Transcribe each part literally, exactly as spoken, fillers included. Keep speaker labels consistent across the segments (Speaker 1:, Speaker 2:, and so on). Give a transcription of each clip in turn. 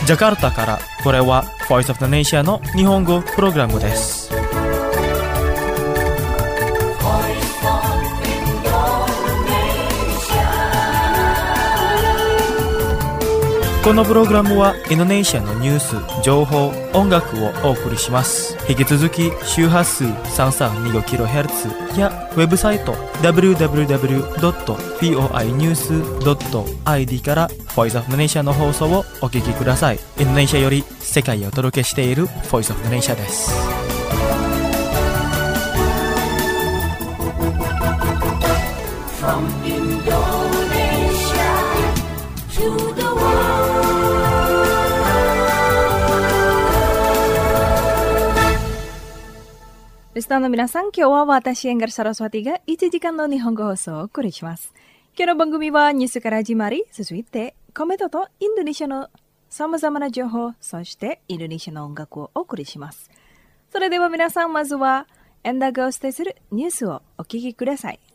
Speaker 1: ジャカルタから、これは Voice of the Nation の日本語プログラムです。このプログラムはインドネシアのニュース、情報、音楽をお送りします。引き続き周波数 さんさんにごキロヘルツ やウェブサイト ダブリューダブリューダブリュードットフォーアイニュースドットアイディー から Voice of the Nation の放送をお聞きください。インドネシアより世界へお届けしている Voice of the Nation です。From Indonesia to the world.
Speaker 2: リスナーの皆さん、今日は私エンガルサラスワティがいちじかんの日本語放送をお送りします。今日の番組はニュースから始まり、続いてコメントとインドネシアのさまざまな情報、そしてインドネシアの音楽をお送りします。それでは皆さん、まずはエンダーがお伝えするニュースをお聞きください。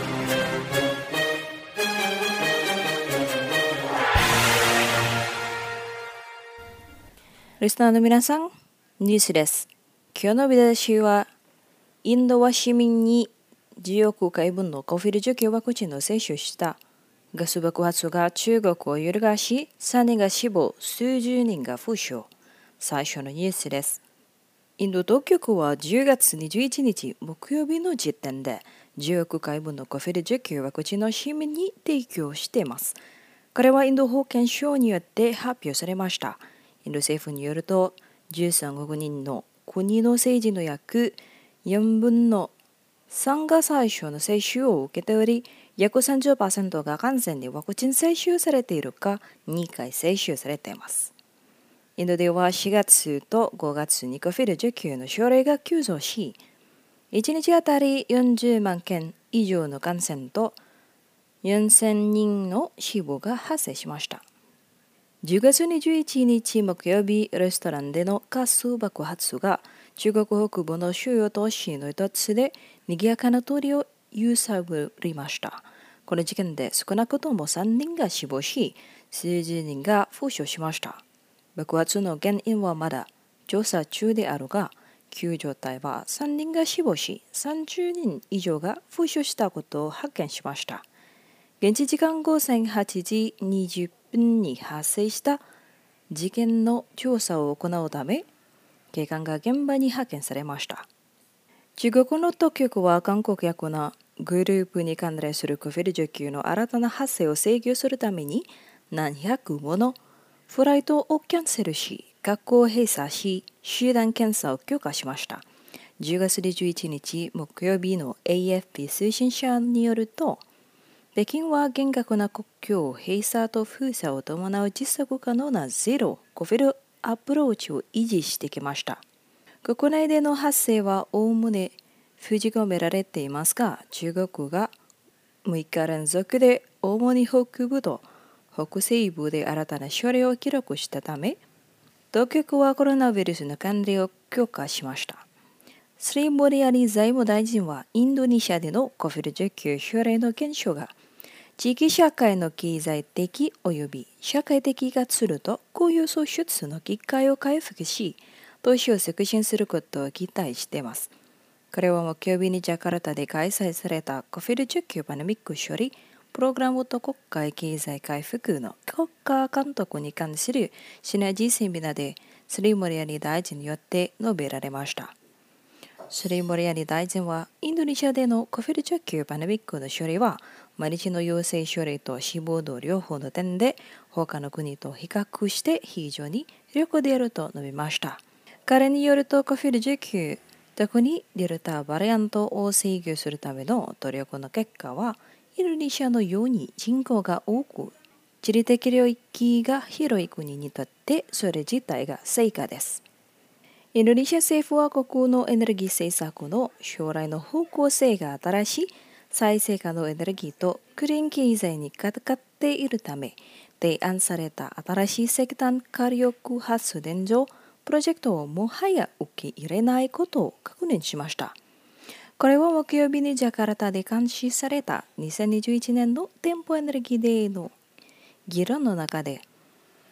Speaker 2: リスナーの皆さん、ニュースです。今日の見出しは、インドは市民にじゅうおくかいぶんのコフィル除去ワクチンを接種した。ガス爆発が中国を揺るがし、さんにんが死亡、数十人が負傷。最初のニュースです。インド当局はじゅうがつにじゅういちにち木曜日の時点でじゅうおくかいぶんのコフィル除去ワクチンを市民に提供しています。これはインド保健省によって発表されました。インド政府によると、じゅうさんおくにんの国の政治の約よんぶんのさんが最初の接種を受けており、約 さんじゅっパーセント が完全にワクチン接種されているかにかい接種されています。インドではしがつとごがつにコフィル除去の症例が急増し、いちにちあたりよんじゅうまんけん以上の感染とよんせんにんの死亡が発生しました。じゅうがつにじゅういちにち木曜日、レストランでのガス爆発が中国北部の主要都市の一つで賑やかな通りを揺さぶりました。この事件で少なくともさんにんが死亡し、数十人が負傷しました。爆発の原因はまだ調査中であるが、救助隊はさんにんが死亡し、さんじゅうにん以上が負傷したことを発見しました。現地時間午前はちじにじゅっぷんに発生した事件の調査を行うため、警官が現場に派遣されました。中国の当局は韓国やなグループに関連するコフィル除去の新たな発生を制御するために何百ものフライトをキャンセルし、学校を閉鎖し、集団検査を強化しました。じゅうがつにじゅういちにち木曜日の エーエフピー 通信社によると、北京は厳格な国境閉鎖と封鎖を伴う持続可能なゼロコフィルアプローチを維持してきました。国内での発生はおおむね封じ込められていますが、中国がむいか連続で主に北部と北西部で新たな症例を記録したため、当局はコロナウイルスの管理を強化しました。スリーモリアリ財務大臣はインドネシアでのコフィル除去症例の減少が地域社会の経済的及び社会的活動と雇用創出の機会を回復し、投資を促進することを期待しています。これは木曜日にジャカルタで開催されたコフィル除去パナミック処理プログラムと国会経済回復の国家監督に関するシナジーセミナーでスリーモリアリ大臣によって述べられました。スリーモリアリ大臣はインドネシアでのコフィル除去パナミックの処理は毎日の陽性処理と死亡度両方の点で他の国と比較して非常に有効であると述べました。彼によるとコフィルじゅうきゅう、特にデルタバリアントを制御するための努力の結果は、インドネシアのように人口が多く、地理的領域が広い国にとってそれ自体が成果です。インドネシア政府は国のエネルギー政策の将来の方向性が新しい再生可能エネルギーとクリーン経済にかかっているため、提案された新しい石炭火力発電所プロジェクトをもはや受け入れないことを確認しました。これは木曜日にジャカルタで監視されたにせんにじゅういちねんの店舗エネルギーデーの議論の中で、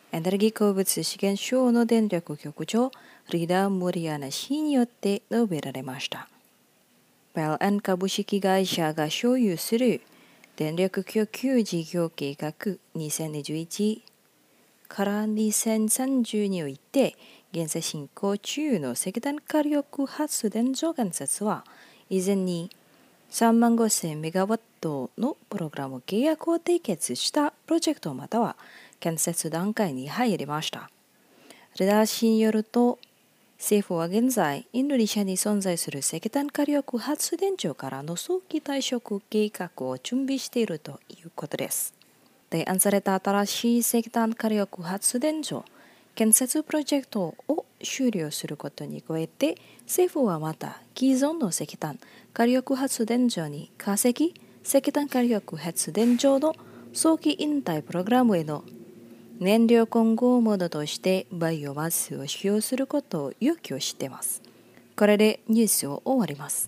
Speaker 2: エネルギー鉱物資源省の電力局長リーダー・モリアナ氏によって述べられました。ペルエン株式会社が所有する電力供給事業計画にせんにじゅういちからにせんさんじゅうにおいて現在進行中の石炭火力発電所建設は以前にさんまんごせんメガワットのプログラム契約を締結したプロジェクトまたは建設段階に入りました。レダー氏によると政府は現在、インドネシアに存在する石炭火力発電所からの早期退職計画を準備しているということです。提案された新しい石炭火力発電所建設プロジェクトを終了することに加えて、政府はまた既存の石炭火力発電所に化石石炭火力発電所の早期引退プログラムへの燃料混合モードとしてバイオマスを使用することを要求しています。これでニュースを終わります。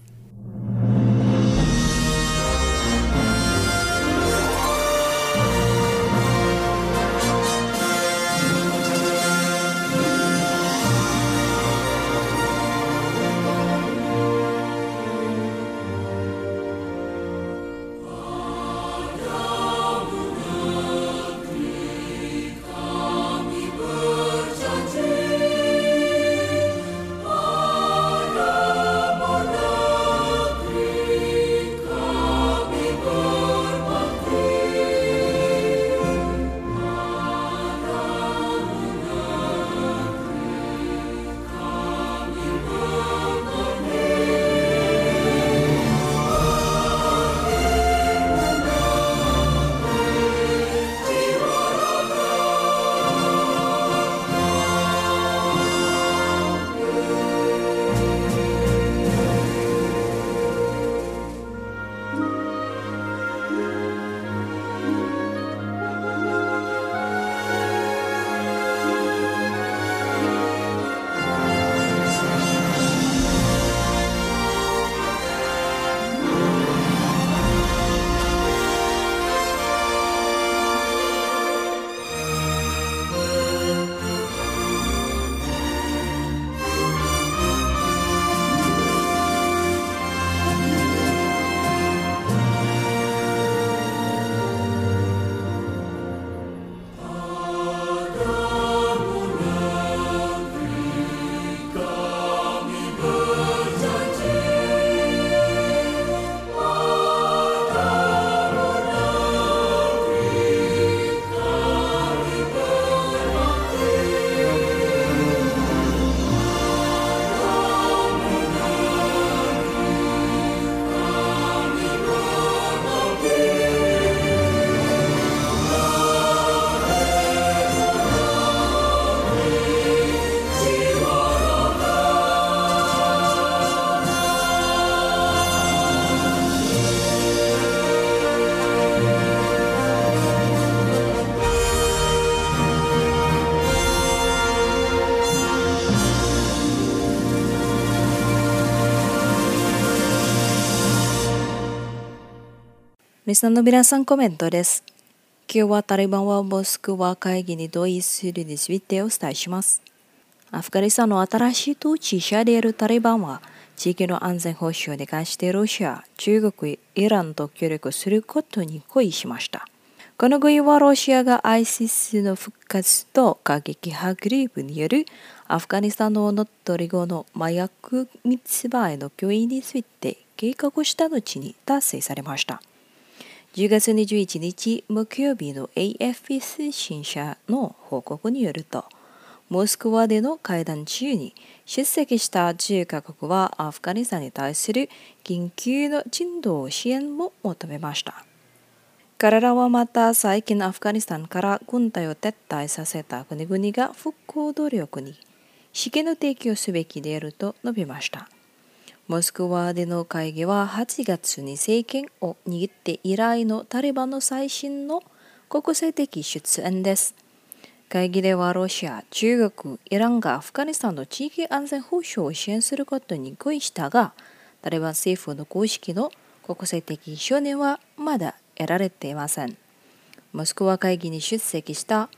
Speaker 2: リスナーの皆さんコメントです。今日はタリバンはモスクワ会議に同意するについてお伝えします。アフガニスタンの新しい統治者であるタリバンは地域の安全保障に関してロシア、中国、イランと協力することに合意しました。この合意はロシアが アイシス の復活と過激派グループによるアフガニスタンの乗っ取り後の麻薬密売の脅威について計画した後に達成されました。じゅうがつにじゅういちにち木曜日の エーエフピー 通信社の報告によると、モスクワでの会談中に出席したじゅうカ国はアフガニスタンに対する緊急の人道支援も求めました。彼らはまた最近アフガニスタンから軍隊を撤退させた国々が復興努力に資金の提供すべきであると述べました。モスクワでの会議ははちがつに政権を握って以来のタリバンの最新の国際的出演です。会議ではロシア、中国、イランがアフガニスタンの地域安全保障を支援することに合意したが、タリバン政府の公式の国際的承認はまだ得られていません。モスクワ会議に出席した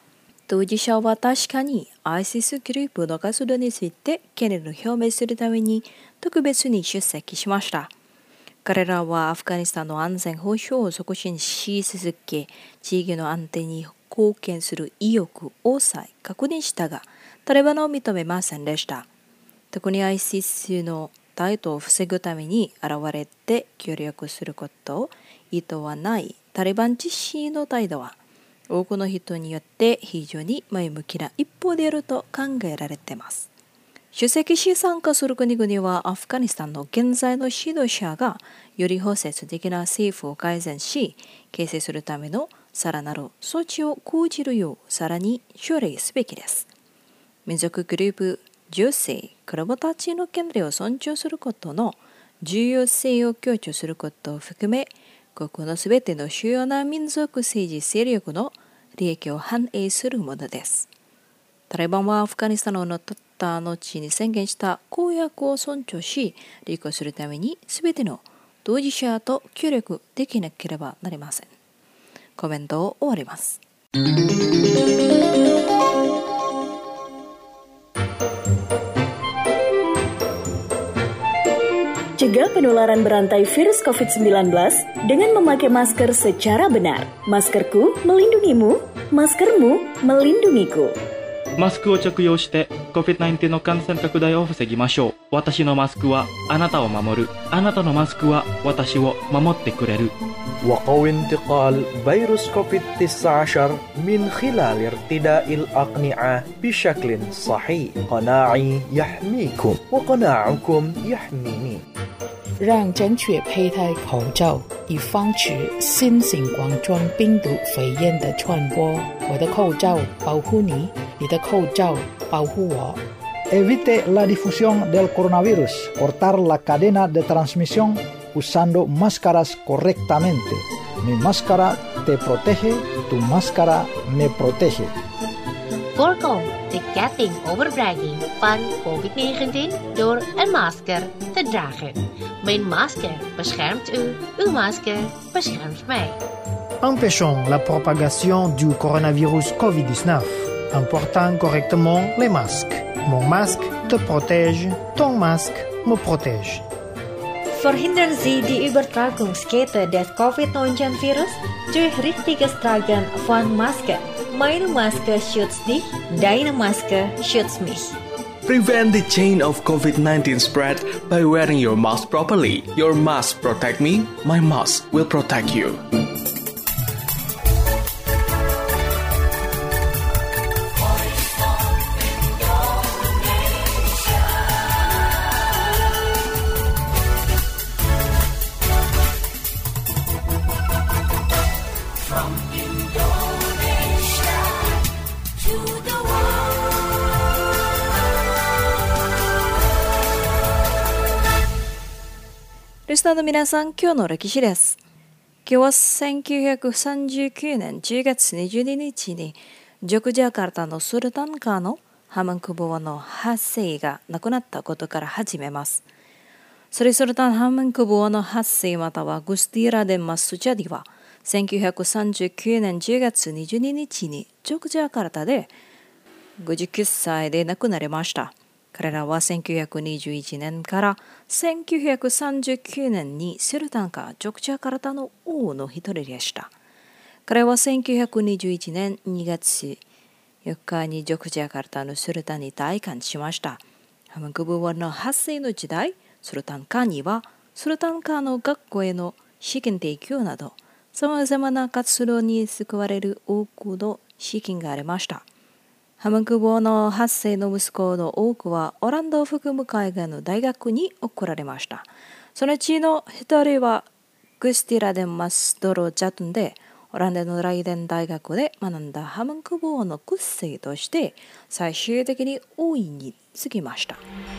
Speaker 2: 当事者は確かに アイシス グループの活動について懸念を表明するために特別に出席しました。彼らはアフガニスタンの安全保障を促進し続け、地域の安定に貢献する意欲を再確認したが、タリバンを認めませんでした。特に アイシエス の台頭を防ぐために現れて協力することを意図はないタリバン自身の態度は、多くの人によって非常に前向きな一方であると考えられています。出席し参加する国々はアフガニスタンの現在の指導者がより包摂的な政府を改善し、形成するためのさらなる措置を講じるようさらに奨励すべきです。民族グループ、女性、子どもたちの権利を尊重することの重要性を強調することを含め、国のすべての主要な民族政治勢力の利益を反映するものです。タリバンはアフガニスタンを乗っ取った後に宣言した公約を尊重し、履行するためにすべての当事者と協力できなければなりません。コメントを終わります。
Speaker 3: Cegah penularan berantai virus covid sembilan belas dengan memakai masker secara benar. Maskerku melindungimu, maskermu melindungiku.
Speaker 1: マスクを着用して コビッドナインティーン の感染拡大を防ぎましょう。私のマスクはあなたを守る。あなたのマスクは私を守ってくれる。
Speaker 4: وقوي انتقال فيروس كوفيد تسعة عشر من خلال ارتداء الأقنعة بشكل صحيح. قناعي يحميكم وقناعكم يحميني.
Speaker 5: 让正确佩戴口罩，以防止新型冠状病毒肺炎的传播。我的口罩保护你，你的口罩保护我。
Speaker 6: Evite la difusión del coronavirus. Cortar la cadena de transmisión usando máscaras correctamente. Mi máscara te protege, tu máscara me protege.
Speaker 7: Voorkom de ketting overbrenging van covid negentien door een masker te dragen. Mijn masker beschermt u, uw masker beschermt mij.
Speaker 8: Empêchons la propagation du coronavirus covid dix-neuf en portant correctement les masques. Mon masque te protège, ton masque me protège.
Speaker 9: Verhindern Sie die Übertragungskette des covid neunzehn virus durch richtiges Tragen von Masken. Meine Maske schützt dich, deine Maske schützt mich.
Speaker 10: Prevent the chain of covid nineteen spread by wearing your mask properly. Your mask protect me, my mask will protect you.
Speaker 2: リスナーの皆さん、今日の歴史です。今日はせんきゅうひゃくさんじゅうきゅうねんじゅうがつにじゅうににちにジョクジャカルタのスルタンカーのハマンクブワのはっせいが亡くなったことから始めます。スリスルタンハマンクブワのはっせいまたはグスティラデンマスチャディはせんきゅうひゃくさんじゅうきゅうねんじゅうがつにじゅうににちにジョクジャカルタでごじゅうきゅっさいで亡くなりました。彼らはせんきゅうひゃくにじゅういちねんからせんきゅうひゃくさんじゅうきゅうねんにスルタンカージョクジャカルタの王の一人でした。彼はせんきゅうひゃくにじゅういちねんにがつよっかにジョクジャカルタのスルタンに戴冠しました。ハマンクブワのはっせいの時代、スルタンカーにはスルタンカーの学校への資金提供などさまざまな活動に救われる多くの資金がありました。ハマンクブワのはっせいの息子の多くはオランダを含む海外の大学に送られました。そのうちの一人はグスティラデンマスドロジャトンでオランダのライデン大学で学んだハマンクブワの屈生として最終的に王位に就きました。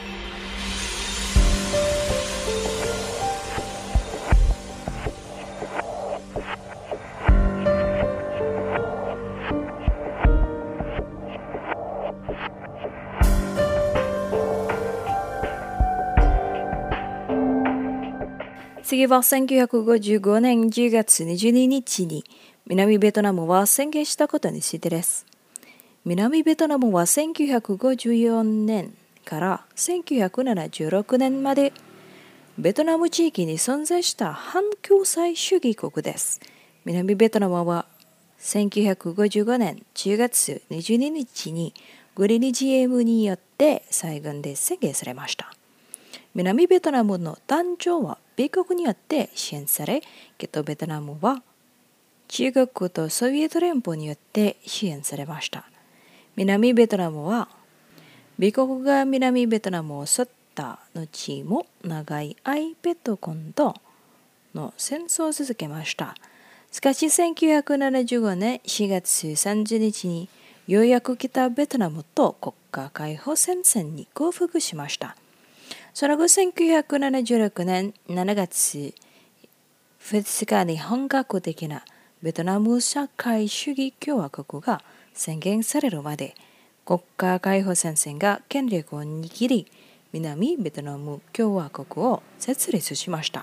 Speaker 2: 次はせんきゅうひゃくごじゅうごねんじゅうがつにじゅうににちに南ベトナムは宣言したことについてです。 南ベトナムはせんきゅうひゃくごじゅうよねんからせんきゅうひゃくななじゅうろくねんまでベトナム地域に存在した反共産主義国です。南ベトナムはせんきゅうひゃくごじゅうごねんじゅうがつにじゅうににちにグリニジエムによって再軍で宣言されました。南ベトナムの誕生は米国によって支援され、北ベトナムは中国とソビエト連邦によって支援されました。南ベトナムは米国が南ベトナムを襲った後も長い間ベトコンとの戦争を続けました。しかしせんきゅうひゃくななじゅうごねんしがつさんじゅうにちにようやく北ベトナムと国家解放戦線に降伏しました。その後せんきゅうひゃくななじゅうろくねんしちがつふつかに本格的なベトナム社会主義共和国が宣言されるまで国家解放戦線が権力を握り、南ベトナム共和国を設立しました。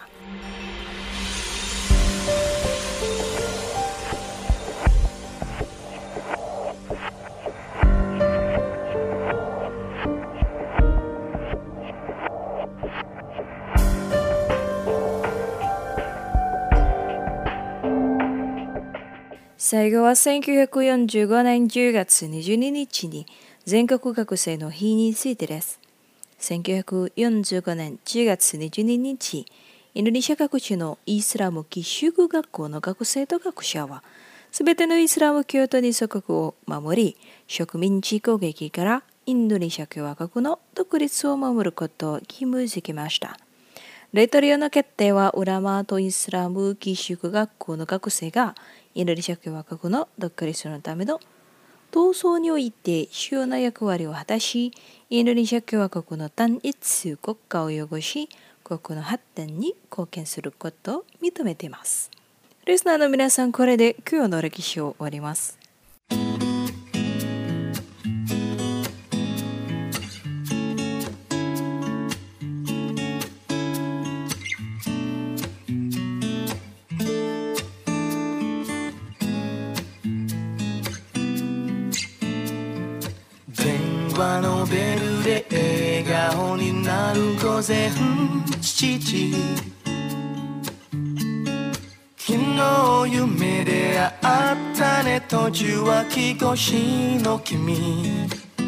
Speaker 2: 最後はせんきゅうひゃくよんじゅうごねんじゅうがつにじゅうににちに全国学生の日についてです。せんきゅうひゃくよんじゅうごねんじゅうがつにじゅうににち、インドネシア各地のイスラム寄宿学校の学生と学者は、すべてのイスラム教徒に祖国を守り、植民地攻撃からインドネシア共和国の独立を守ることを義務付けました。大統領の決定はウラマーとイスラム寄宿学校の学生がインドネシア共和国の独立のための闘争において主要な役割を果たし、インドネシア共和国の単一国家を擁護し、国の発展に貢献することを認めています。リスナーの皆さん、これで今日の歴史を終わります。
Speaker 11: 電話のベルで笑顔になる午前しちじ、昨日夢で会ったねと受話器越しの君、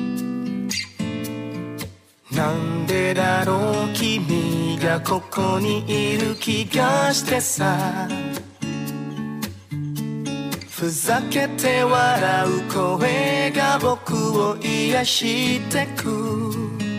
Speaker 11: なんでだろう君がここにいる気がしてさ、ふざけて笑う声が僕を癒してく、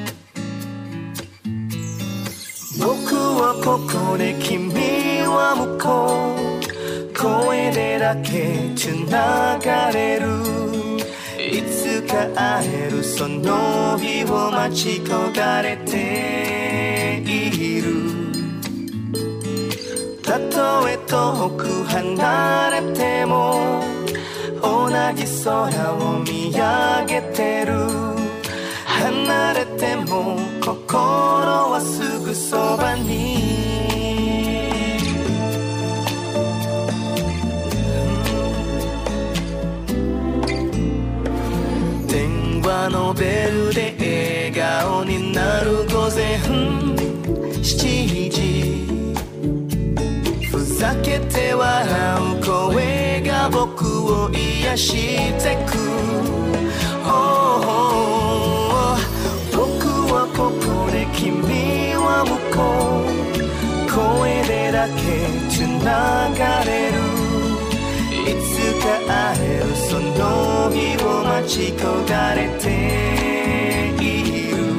Speaker 11: 僕はここで君は向こう、声でだけつながれる、いつか会えるその日を待ち焦がれている、たとえ遠く離れても同じ空を見上げてる、離れても心はすぐそばに、電話のベルで笑顔になる午前しちじ、ふざけて笑う声が僕を癒してく、oh, oh, oh, 僕はここで君は向こう、声でだけつながれる、いつか会えるその日を待ち焦がれている、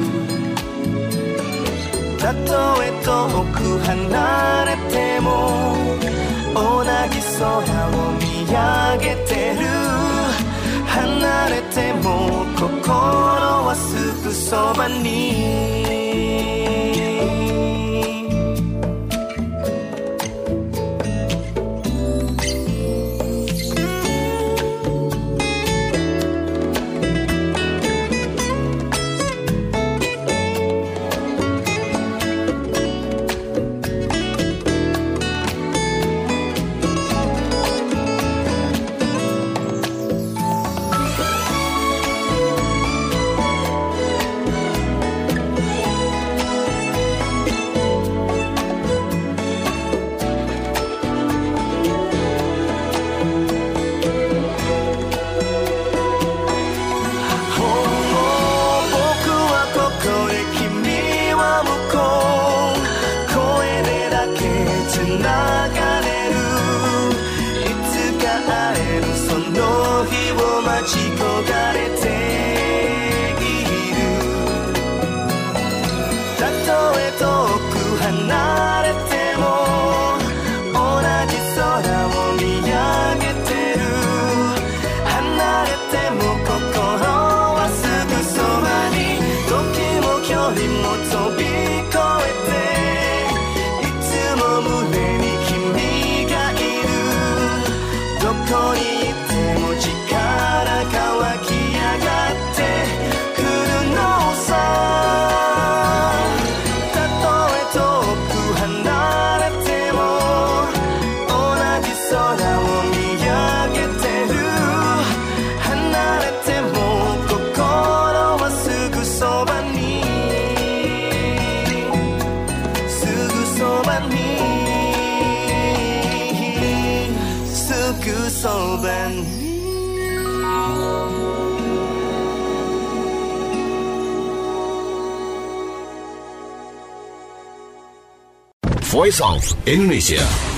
Speaker 11: たとえ遠く離れても同じ空を見上げてる、離れても心はすぐそばに、 つながれるいつか会えるその日を待ち焦がれているたとえ遠く離れても同じ空を見上げてる離れても心はすぐそばに時も距離も飛び越えていつも胸に君がいるどこにいても力乾き上がってくるのさたとえ遠く離れても同じ空を見上げてる離れても心はすぐそばにすぐそばにすぐそばに
Speaker 12: Voice of Indonesia。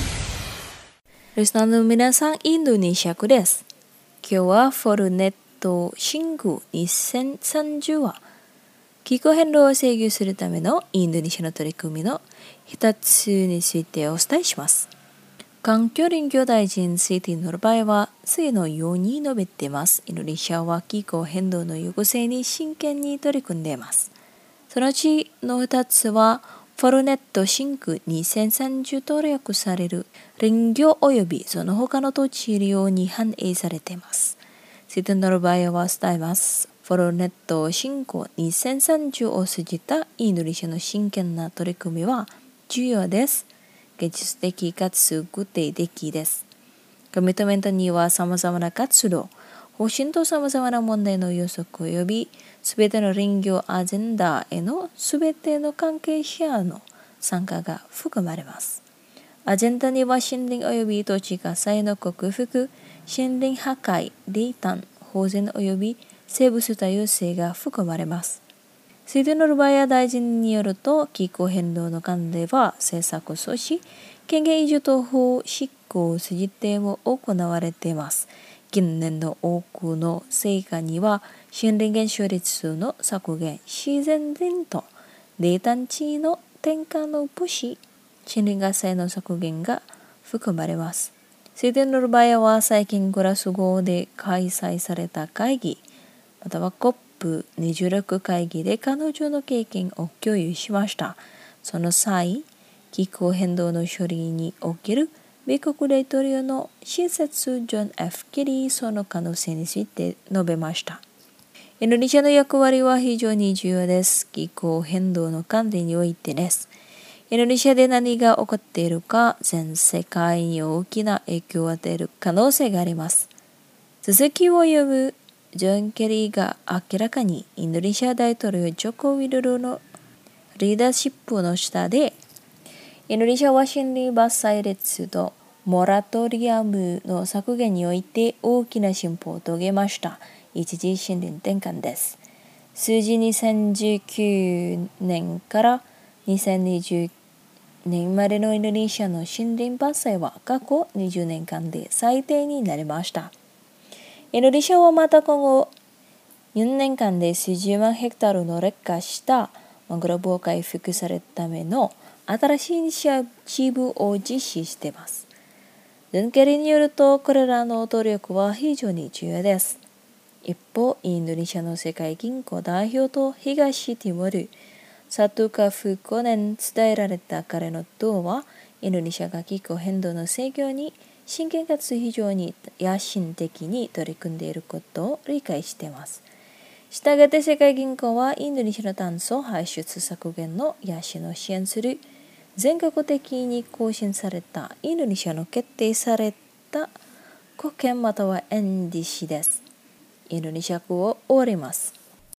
Speaker 2: リスナーの皆さん、インドネシア語です。今日はフォルネットシングにせんさんじゅうは気候変動を制御するためのインドネシアの取り組みの一つについてお伝えします。環境林業大臣シティノルバイは次のように述べています。インドネシアは気候変動の抑制に真剣に取り組んでいます。そのうちの二つはフォルネットシングにせんさんじゅうと略される林業及びその他の土地利用に反映されています。シティノルバイは伝えます。フォルネットシングにせんさんじゅうを通じたインドネシアの真剣な取り組みは重要です。現実的かつ具体的です。コミットメントには様々な活動、方針と様々な問題の予測及びすべての林業アジェンダへのすべての関係者の参加が含まれます。アジェンダには森林及び土地火災の克服、森林破壊、冷淡、保全及び生物多様性が含まれます。シティノルバイ大臣によると、気候変動の関連は政策阻止、権限移譲等法執行を通じても行われています。近年の多くの成果には、森林減少率数の削減、自然林と冷淡地の転換の防止、森林火災の削減が含まれます。シティノルバイは最近グラスゴーで開催された会議、または コップにじゅうろく 会議で彼女の経験を共有しました。その際、気候変動の処理における米国大統領の親切ジョン・ F ・ケリーその可能性について述べました。インドネシアの役割は非常に重要です。気候変動の管理においてです。インドネシアで何が起こっているか、全世界に大きな影響を与える可能性があります。続きを読むジョン・ケリーが明らかにインドネシア大統領ジョコ・ウィドロのリーダーシップの下で、インドネシアは森林伐採率とモラトリアムの削減において大きな進歩を遂げました。一時森林転換です。数字にせんじゅうきゅうねんからにせんにじゅうねんまでのインドネシアの森林伐採は過去にじゅうねんかんで最低になりました。インドネシアはまた今後よねんかんで数十万ヘクタールの劣化したマングローブを回復されるための新しいイニシアチブを実施しています。ジョン・ケリーによると、これらの努力は非常に重要です。一方、インドネシアの世界銀行代表と東ティモール、サトゥカフごねん伝えられた彼の党は、インドネシアが気候変動の制御に真剣かつ非常に野心的に取り組んでいることを理解しています。したがって世界銀行はインドネシアの炭素排出削減の野心を支援する全国的に更新されたインドネシアの決定された貢献またはエンディシです。インドネシア語を終わります。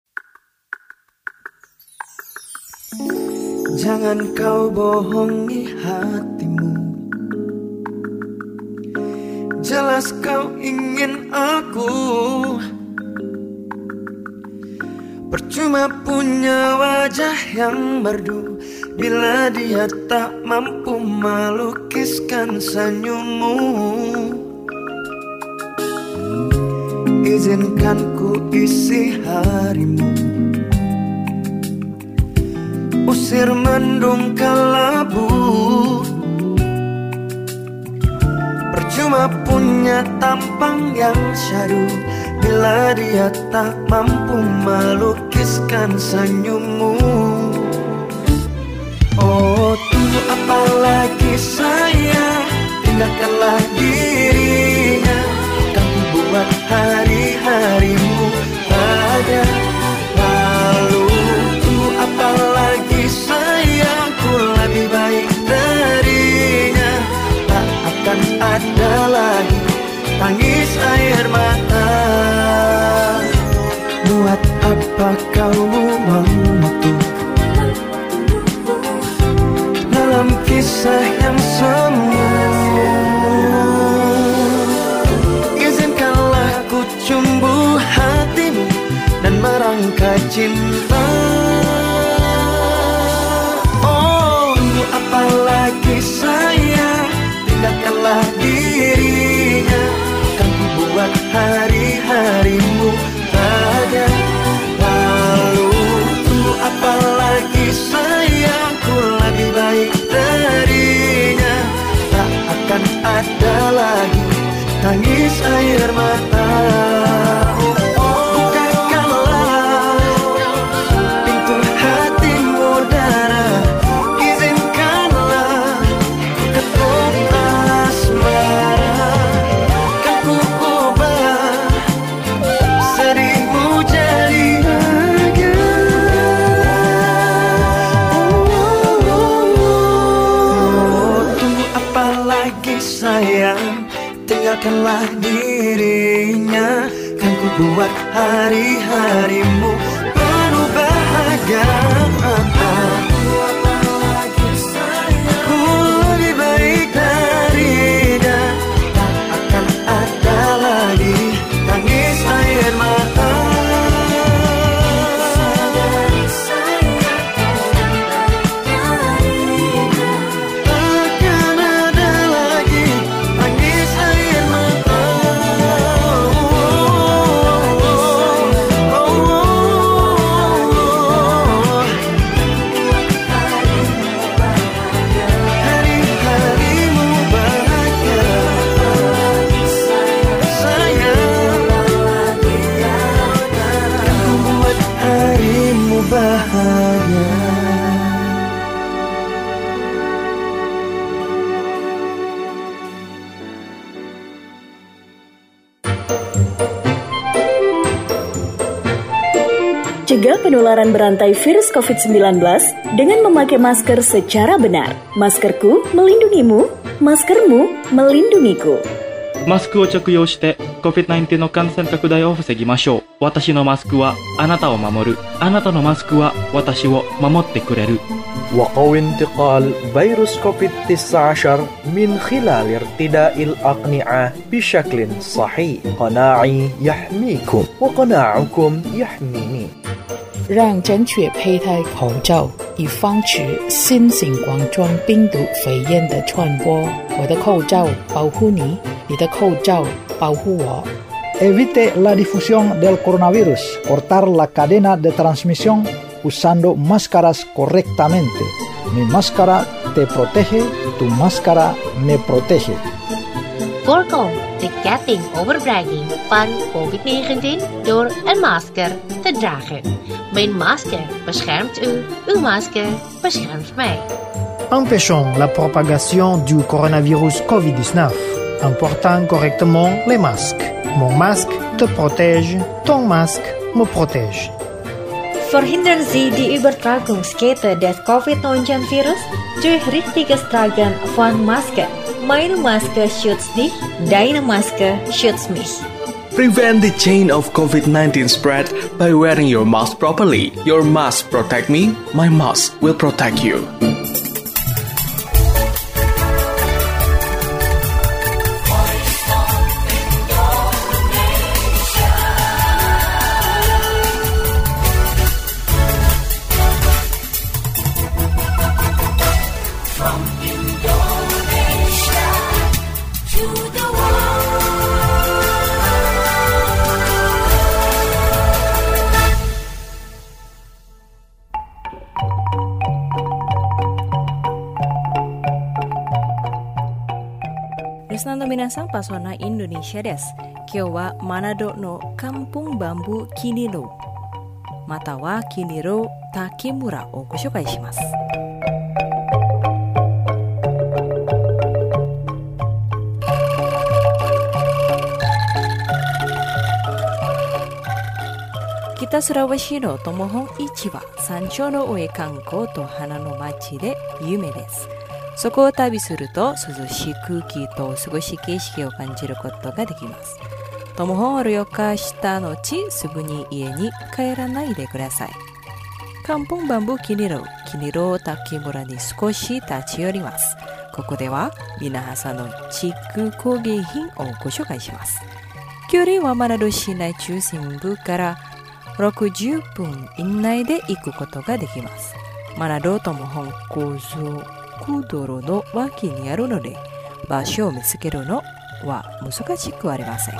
Speaker 11: Jangan kau bohongi hatimu, jelas kau ingin aku. Percuma punya wajah yang merdu bila dia tak mampu melukiskan senyummu. Izinkan ku isi harimu, usir mendung kelabu. Percuma punya tampang yang syahdu bila dia tak mampu melukiskan senyummu. Oh, tunggu apa lagi sayang, tinggalkanlah dirinya. Kan ku buat hari-harimu bahagia. Lalu tunggu apa lagi sayang, ku lebih baik darinya. Tak akan ada lagi tangis air mata. Buat apa kau mengutuk dalam kisah yang semu? Izinkanlah ku cumbu hatimu dan merangkai cinta. Oh, apa lagi sayang, tinggalkanlah dirinya. Kan ku buat hari-harimu bahagia. Lalu tunggu apa lagi sayang, ku lebih baik darinya. Tak akan ada lagi tangis air mata. Bukakanlah pintu hatimu darah, izinkanlah ku ketuk asmara. Kan ku ubah sedihmu jadi bahagia. Oh, tunggu apa lagi sayang, tinggalkanlah dirinya. Kan ku buat hari-harimu penuh bahagia. Ku lebih baik darinya. Tak akan ada lagi tangis air mata. Takkan ada lagi tangis air mata. Hari-harimu bahagia sayang. Aku buat harimu bahagia.
Speaker 3: Cegah penularan berantai virus covid sembilan belas dengan memakai masker secara benar. Maskerku melindungimu, maskermu melindungiku.
Speaker 1: マスクを着用して コビッドナインティーン の感染拡大を防ぎましょう。私のマスクはあなたを守る。あなたのマスクは私を守ってくれる。
Speaker 4: وقوي انتقال فيروس كوفيد تسعة عشر من خلال ارتداء الأقنعة بشكل صحيح. قناعي يحميكم وقناعكم يحميني.
Speaker 5: 让正确佩戴口罩，以防止新型冠状病毒肺炎的传播。我的口罩保护你，你的口罩保护我。
Speaker 6: Evite la difusión del coronavirus. Cortar la cadena de transmisión usando máscaras correctamente. Mi máscara te protege, tu máscara me protege.
Speaker 7: Voorkom de ketting overbregging van covid negentien door een masker te dragen. Mijn masker beschermt u, uw masker beschermt mij.
Speaker 8: Empêchons la propagation du coronavirus covid dix-neuf en portant correctement les masques. Mon masque te protège, ton masque me protège.
Speaker 9: Verhindern Sie die Übertragungskette des covid neunzehn Virus durch richtiges Tragen von Maske. Meine Maske schützt dich, deine Maske schützt mich.
Speaker 10: Prevent the chain of covid nineteen spread by wearing your mask properly. Your mask protect me, my mask will protect you.
Speaker 2: リスナーの皆さん、パソナインドネシアです。今日はマナドのカンプンバンブキニロまたはキニロ滝村をご紹介します。北Sulawesiの友本市は山頂の上観光と花の街で有名です。そこを旅すると涼しい空気と過ごしい景色を感じることができます。友本を旅行した後、すぐに家に帰らないでください。カンプンバンブキニロキニロ滝村に少し立ち寄ります。ここではミナハサの地区工芸品をご紹介します。距離はマナド市内中心部からろくじゅっぷん以内で行くことができます。マナド友本高速道路の脇にあるので、場所を見つけるのは難しくありません。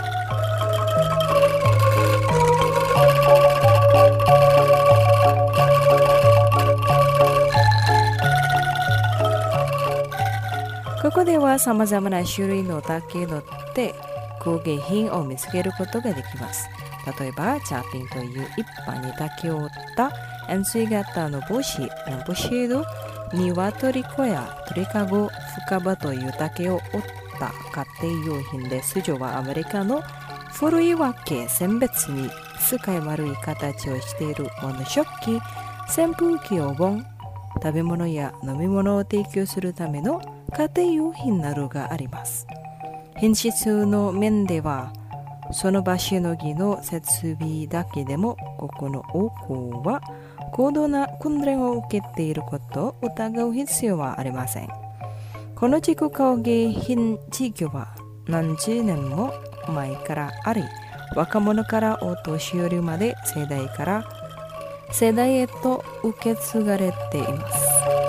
Speaker 2: ここでは様々な種類の竹に乗って工芸品を見つけることができます。例えば、チャーピンという一般に竹を折った円錐型の帽子、ランプシェード、鶏小屋、鳥かご、深場という竹を折った家庭用品で、素性はアメリカの古いわけ選別に使い丸い形をしている物食器、扇風機お盆、食べ物や飲み物を提供するための家庭用品などがあります。品質の面では、その場しのぎの設備だけでも、ここの多くは高度な訓練を受けていることを疑う必要はありません。この地区工芸品地域は何十年も前からあり、若者からお年寄りまで世代から世代へと受け継がれています。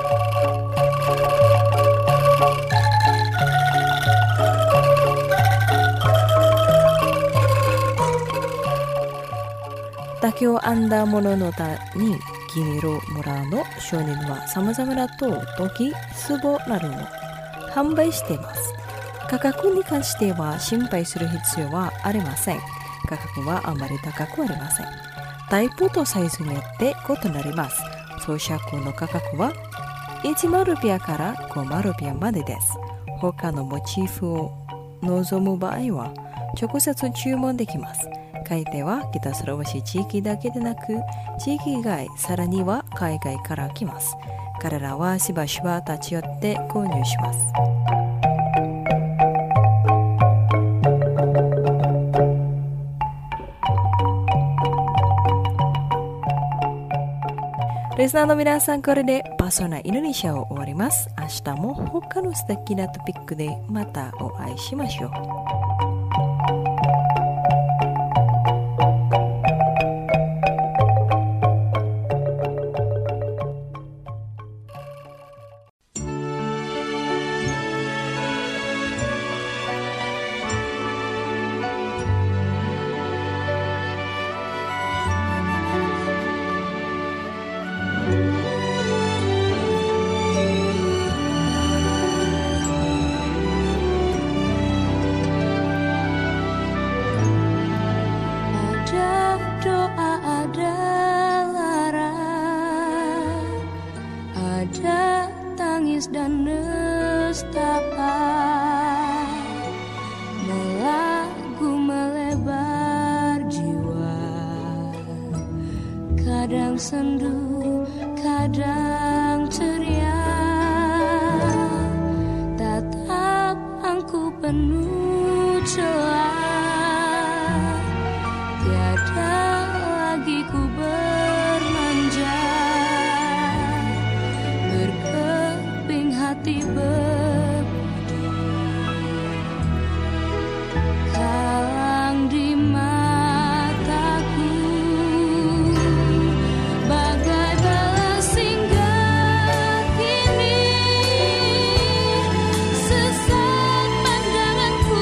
Speaker 2: 竹を編んだものの他に、キニロ村の商人は様々な塔、時、壺などを販売しています。価格に関しては心配する必要はありません。価格はあまり高くありません。タイプとサイズによって異なります。装飾の価格はいちまんルピアからごまんルピアまでです。他のモチーフを望む場合は直接注文できます。買い手は北Sulawesi地域だけでなく、地域以外、さらには海外から来ます。彼らはしばしば立ち寄って購入します。リスナーの皆さん、これでパソナインドネシアを終わります。明日も他の素敵なトピックでまたお会いしましょう。
Speaker 13: Dan nestapa melagu melebar jiwa, kadang sendu, kadang ceria, tatap angku penuh celah, tiada lagi ku bermanja, hati berbudi, kalang di mataku, bagai balas singgah kini, sesat pandanganku.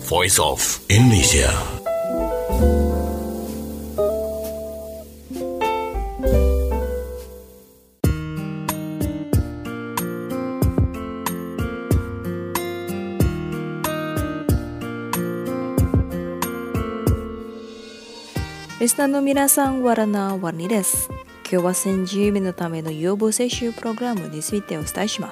Speaker 12: Voice of Indonesia.
Speaker 2: リスナーの皆さん、わらなわにです。今日は先住民のための予防接種プログラムについてお伝えします。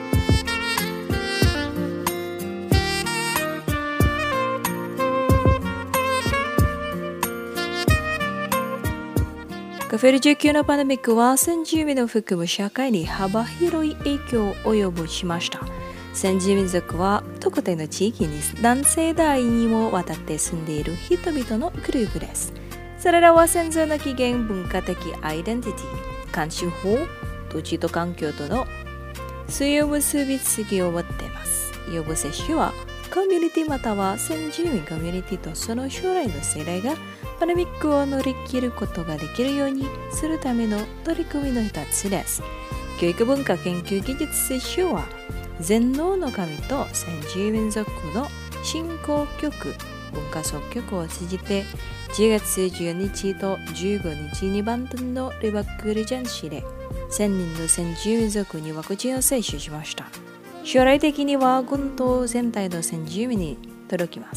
Speaker 2: コビドじゅうきゅう のパンデミックは先住民を含む社会に幅広い影響を及ぼしました。先住民族は特定の地域に何世代にもわたって住んでいる人々のグループです。それらは先祖の起源、文化的アイデンティティ、慣習法、土地と環境との強い結びつきを持っています。予防接種はコミュニティまたは先住民コミュニティとその将来の世代がパンデミックを乗り切ることができるようにするための取り組みの一つです。教育文化研究技術接種は全能の神と先住民族の振興局、文化総局を通じてじゅうがつじゅうよっかとじゅうごにちにバントンのリバックリジェンシーでせんにんの先住民族にワクチンを接種しました。将来的には群島全体の先住民に届きます。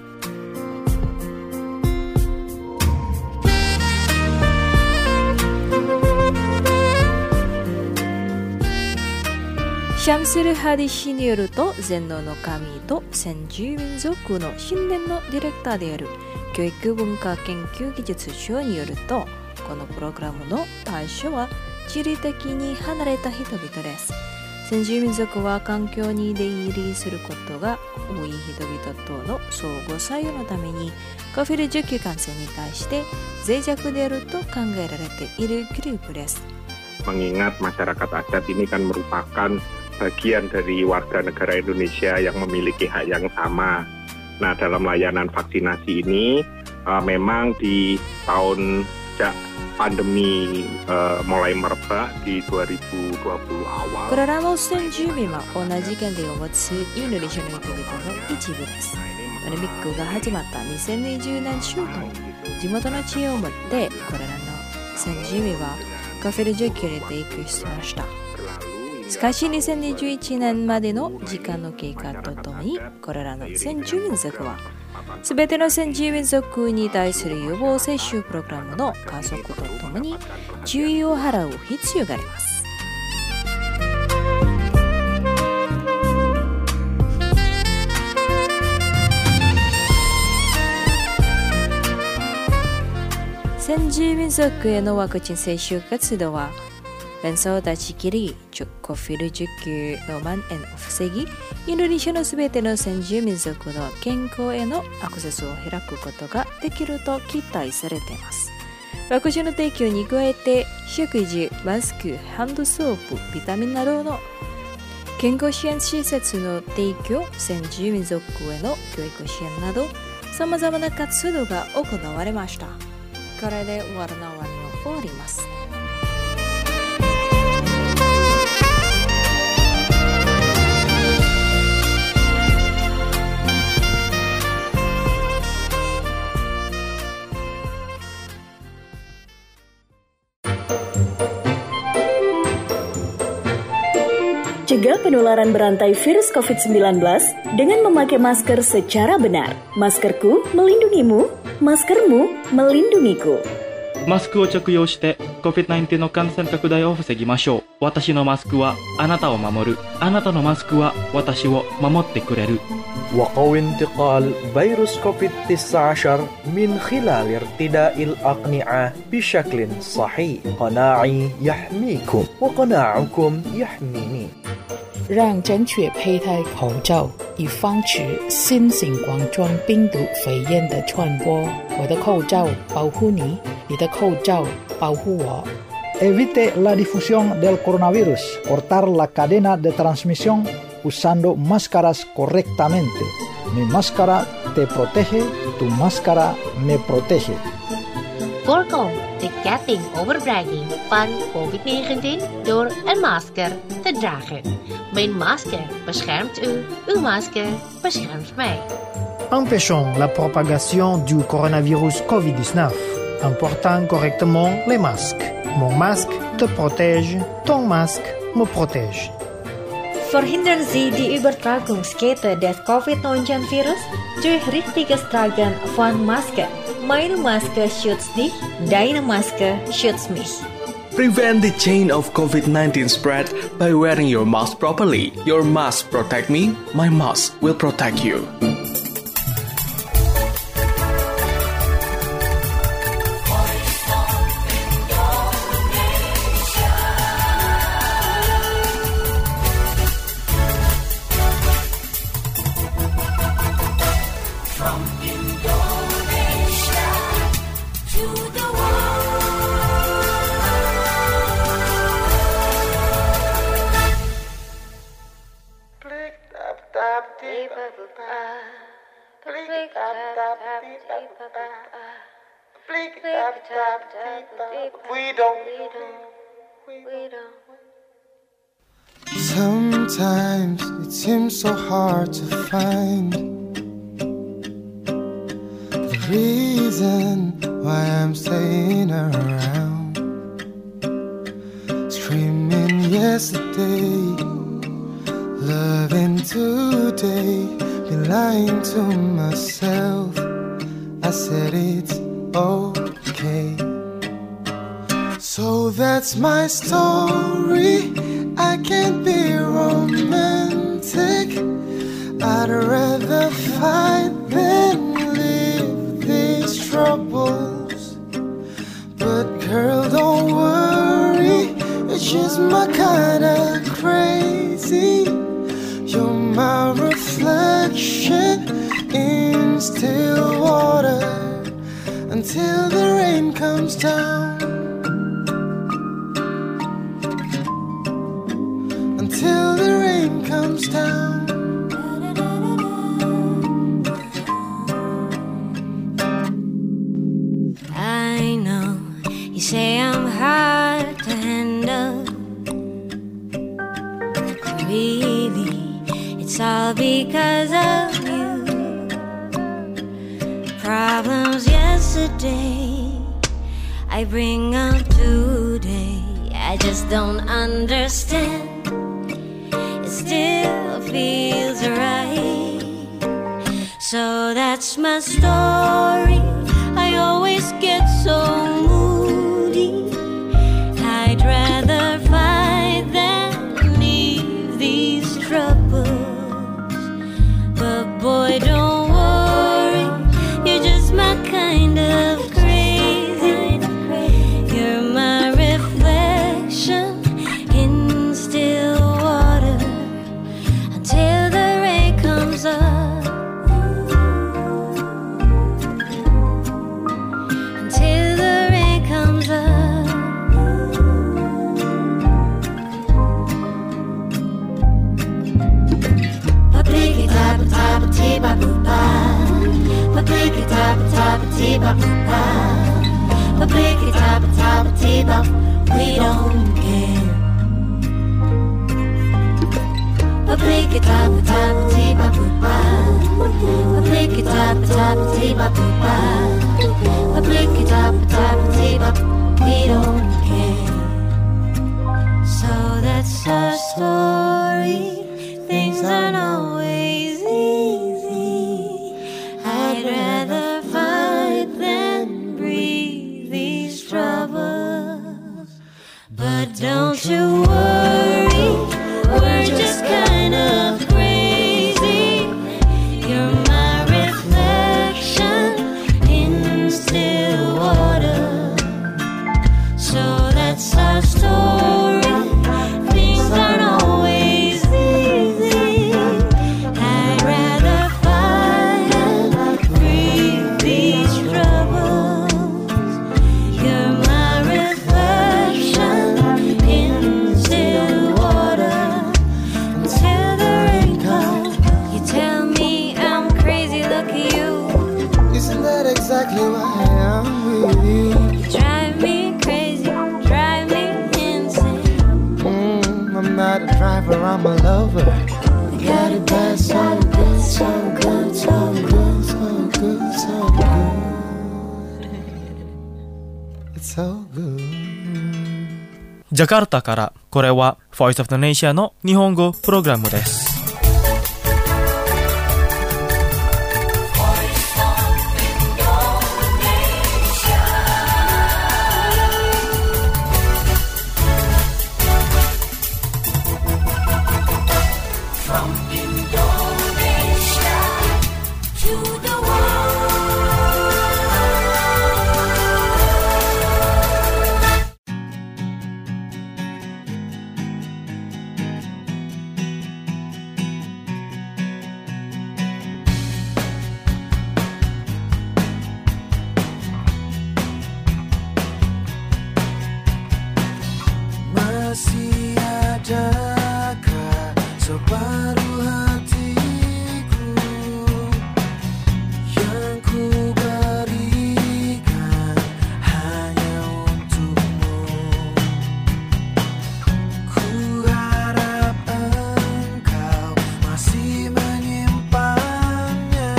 Speaker 2: シャムスル・ハディ氏によると、全能の神と先住民族の神殿のディレクターである教育文化研究技術省によると、このプログラムの対象は地理的に離れた人々です。先住民族は環境に出入りすることが多い人々との相互作用のためにコビドじゅうきゅう 感染に対して脆弱であると考えられているグループです。
Speaker 14: Mengingat masyarakat adat ini kan merupakan bagian dari warga negara Indonesia yang memiliki hak yang sama. Nah, dalam layanan vaksinasi ini uh, memang di tahun sejak pandemi uh, mulai merebak di dua ribu dua puluh awal.
Speaker 2: これらの先住民は同じ権利を持つインドネシアの人々の一部です。パンデミックが始まったにせんにじゅうねん初頭、地元の知恵を持ってこれらの先住民はコビドじゅうきゅうに提供しました。しかしにせんにじゅういちねんまでの時間の経過とともに、これらの先住民族はすべての先住民族に対する予防接種プログラムの加速とともに注意を払う必要があります。先住民族へのワクチン接種活動は連鎖を断ち切り、コビドじゅうきゅう の蔓延を防ぎ、インドネシアのすべての先住民族の健康へのアクセスを開くことができると期待されています。ワクチンの提供に加えて、食事、マスク、ハンドソープ、ビタミンなどの健康支援施設の提供、先住民族への教育支援など、さまざまな活動が行われました。これでワルナワニを終わります。
Speaker 3: Cegah penularan berantai virus covid sembilan belas dengan memakai masker secara benar. Maskerku melindungimu, maskermu melindungiku.
Speaker 1: マスクを着用して コビドじゅうきゅう の感染拡大を防ぎましょう。私のマスクはあなたを守る。あなたのマスクは私を守ってくれる。
Speaker 4: وقوي انتقال فيروس كوفيد تسعة عشر من خلال ارتداء الأقنعة بشكل صحيح. قناعي يحميكم وقناعكم يحميني.
Speaker 5: 让正确佩戴口罩，以防止新型冠状病毒肺炎的传播。我的口罩保护你，你的口罩保护我。
Speaker 6: Evite la difusión del coronavirus. Cortar la cadena de transmisión usando máscaras correctamente. Mi máscara te protege, tu máscara me protege.
Speaker 7: Voorkom de ketting overbregging van covid negentien door een masker te dragen. Mijn masker beschermt u, uw masker beschermt mij.
Speaker 8: Empêchons la propagation du coronavirus covid dix-neuf en portant correctement les masques. Mon masque te protège, ton masque me protège.
Speaker 9: Verhindern Sie die Übertragungskette des Covid neunzehn Virus durch richtiges Tragen von Maske. Meine Maske schützt dich, deine Maske schützt mich.
Speaker 10: Prevent the chain of COVID nineteen spread by wearing your mask properly. Your mask protect me, my mask will protect you.
Speaker 11: We don't, we don't. Sometimes it seems so hard to find the reason why I'm staying around. Screaming yesterday, loving today, be lying to myself. I said it's okay. So that's my story. I can't be romantic. I'd rather fight than live these troubles. But girl, don't worry, it's just my kind of crazy. You're my reflection in still water until the rain comes down. Until the rain comes down.
Speaker 13: I know you say I'm hard to handle. Really, it's all because of you. Problems yesterday, I bring up today. I just don't understand. Still feels right. So that's my story. I always get so moody. I'd rather fight than leave these troubles. But boy, don't worry, you're just my kind of crazy. You're my reflection in still water until the rain comes up. Until the rain comes up. Ba-bliggy-dabba-dabba-tee-ba-boo-ba. Ba-bliggy-dabba-dabba-tee-ba-boo-ba. Ba-bliggy-dabba-dabba-tee-ba. We don't care. Ba-bliggy-dabba-dabba-tee-ba-boo-ba. Ba-bliggy-dabba-dabba-tee-ba-boo-ba. Ba-bliggy-dabba-dabba-tee-ba. We don't care. So that's our story. Things aren't always easy. I'd rather fight than breathe these troubles. But don't you worry, we're just kind of crazy. You're my reflection in still water. So that's our story. Things aren't always easy. I'd rather fight and breathe these troubles. You're my reflection in still water until the rain comes. You tell me I'm crazy, look at you.
Speaker 11: Isn't that exactly why I'm with you?
Speaker 13: You drive me crazy, drive me insane.
Speaker 11: Mm, I'm not a driver, I'm a lover. Got it bad, so good, so good, so good, so good, so good. It's so good.
Speaker 1: ジャカルタからこれは Voice of Indonesia の日本語プログラムです。
Speaker 11: Masih adakah separuh hatiku yang ku berikan hanya untukmu? Ku harap engkau masih menyimpannya.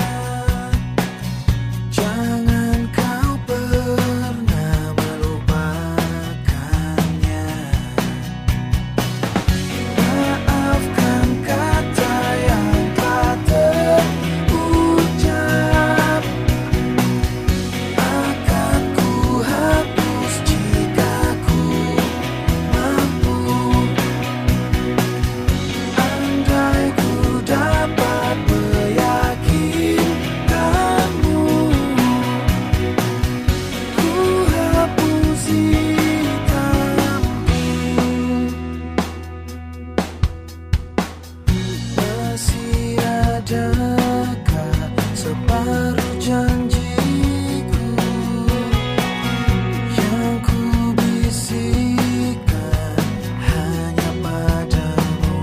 Speaker 11: Jangan kau pernah melupakannya. Maafkan kata yang telah terucap. Akan ku hapus jika ku mampu. Andai ku dapat meyakinkanmu, ku hapus hitammu. Masih adakah separuh janjiku yang ku bisikkan hanya padamu?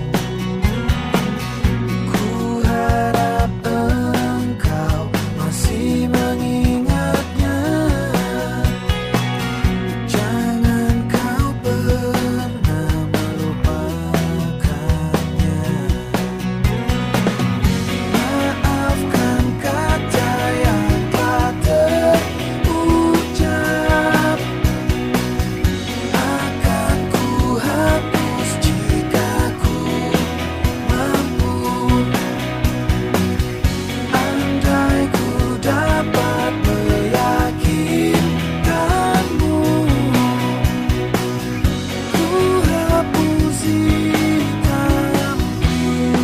Speaker 11: Ku harap engkau masih mengingatnya. Jangan kau pernah melupakannya. Maafkan kata yang telah terucap. Akan ku hapus jika ku mampu. Andai ku dapat meyakinkanmu, ku hapus hitammu.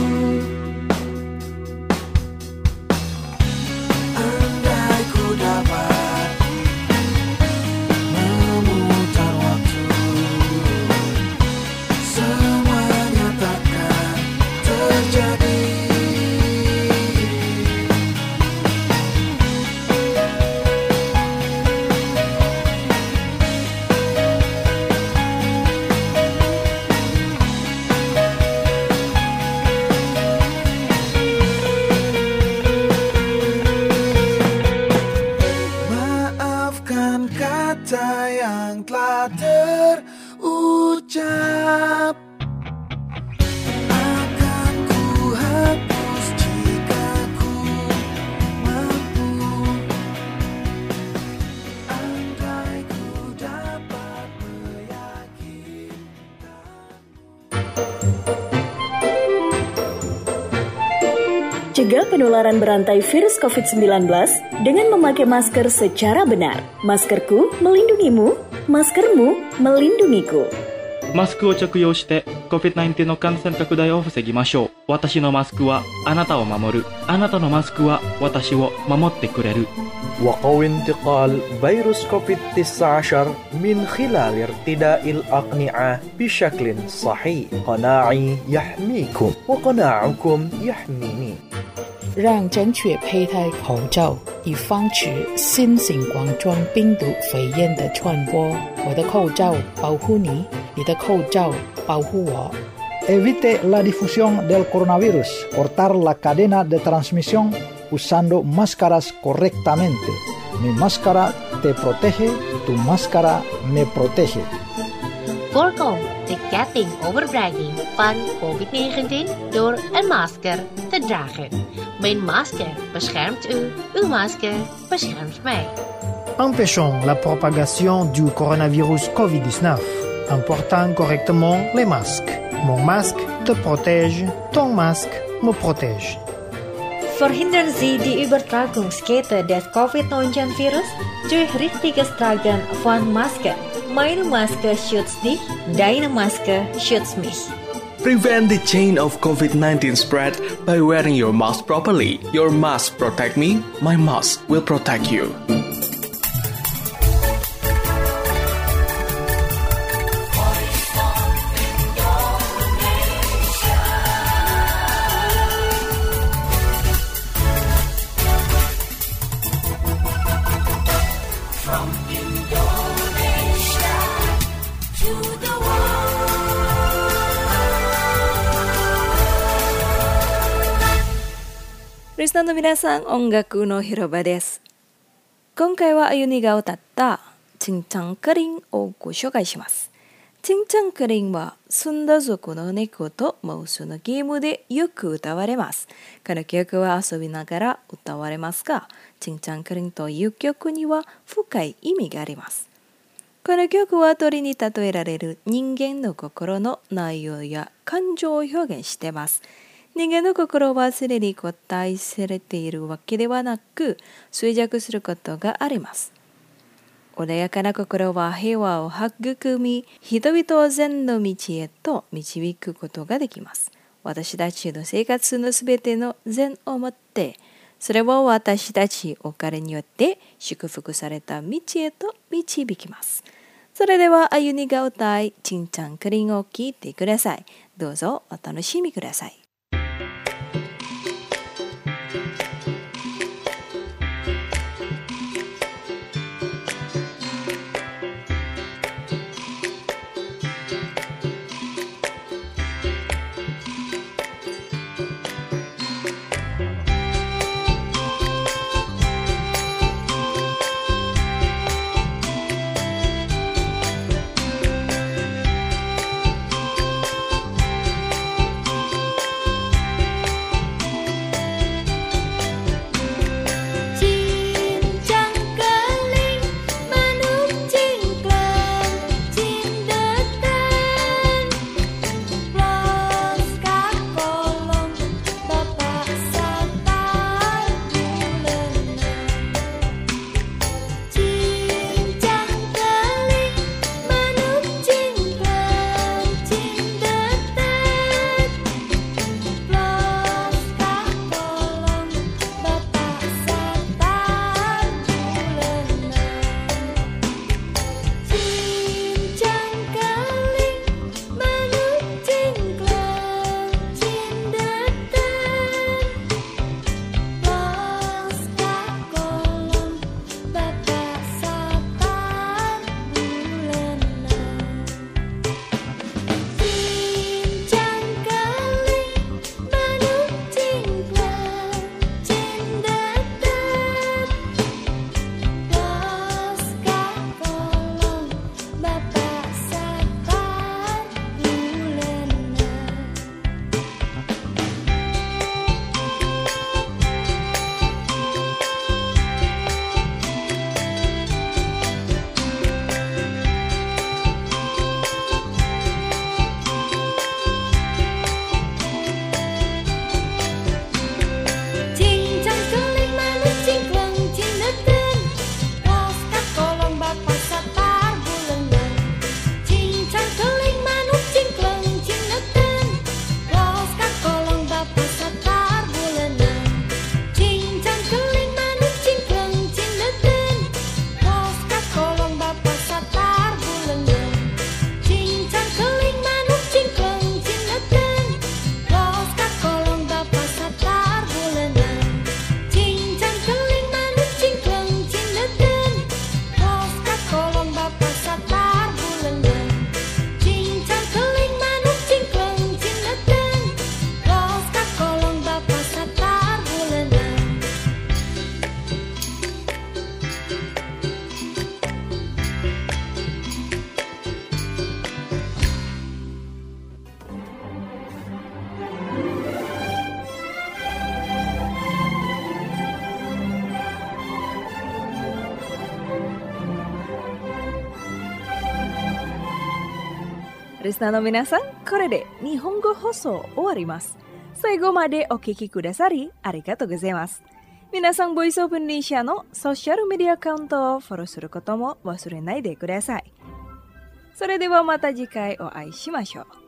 Speaker 11: Andai ku dapat memutar waktu, semuanya takkan terjadi. Maafkan kata yang telah terucap. Akan ku hapus jika ku mampu. Andai ku dapat meyakinkanmu.
Speaker 3: Cegah penularan berantai virus covid sembilan belas dengan memakai masker secara benar. Maskerku melindungimu, maskermu melindungiku.
Speaker 1: マスクを着用して コビッドナインティーン の感染拡大を防ぎましょう。私のマスクはあなたを守る。あなたのマスクは私を守ってくれる。
Speaker 4: وقوي انتقال فيروس كوفيد تسعة عشر من خلال ارتداء الأقنعة بشكل صحيح. قناعي يحميكم وقناعكم يحميني.
Speaker 5: 让正确佩戴口罩，以防止新型冠状病毒肺炎的传播。我的口罩保护你，你的口罩保护我。
Speaker 6: Evite la difusión del coronavirus. Cortar la cadena de transmisión usando máscaras correctamente. Mi máscara te protege, tu máscara me protege.
Speaker 7: Voorkom de ketting overbragging van covid negentien door een masker te dragen. Mijn masker beschermt u, uw masker beschermt mij.
Speaker 8: Empêchons la propagation du coronavirus covid dix-neuf en portant correctement les masques. Mon masque te protège, ton masque me protège.
Speaker 9: Verhindern Sie die Übertragungskette des covid neunzehn Virus durch richtiges Tragen von Maske. Meine Maske schützt dich, deine Maske schützt mich.
Speaker 10: Prevent the chain of covid nineteen spread by wearing your mask properly. Your mask protect me, my mask will protect you.
Speaker 2: リスナーの皆さん、音楽の広場です。今回はあゆにが歌ったチンチャンカリンをご紹介します。チンチャンカリンはスンダ族の猫とマウスのゲームでよく歌われます。この曲は遊びながら歌われますが、チンチャンカリンという曲には深い意味があります。この曲は鳥に例えられる人間の心の内容や感情を表現しています。人間の心はすでに固定されているわけではなく、衰弱することがあります。穏やかな心は平和を育み、人々を善の道へと導くことができます。私たちの生活のすべての善をもって、それを私たちお金によって祝福された道へと導きます。それではあゆにが歌い、ちんちゃんかりんを聴いてください。どうぞお楽しみください。 リスナーの皆さん、これで日本語放送終わります。最後までお聞きくださりありがとうございます。皆さん、ボイスオブインドネシアのソーシャルメディアアカウントをフォローすることも忘れないでください。それではまた次回お会いしましょう。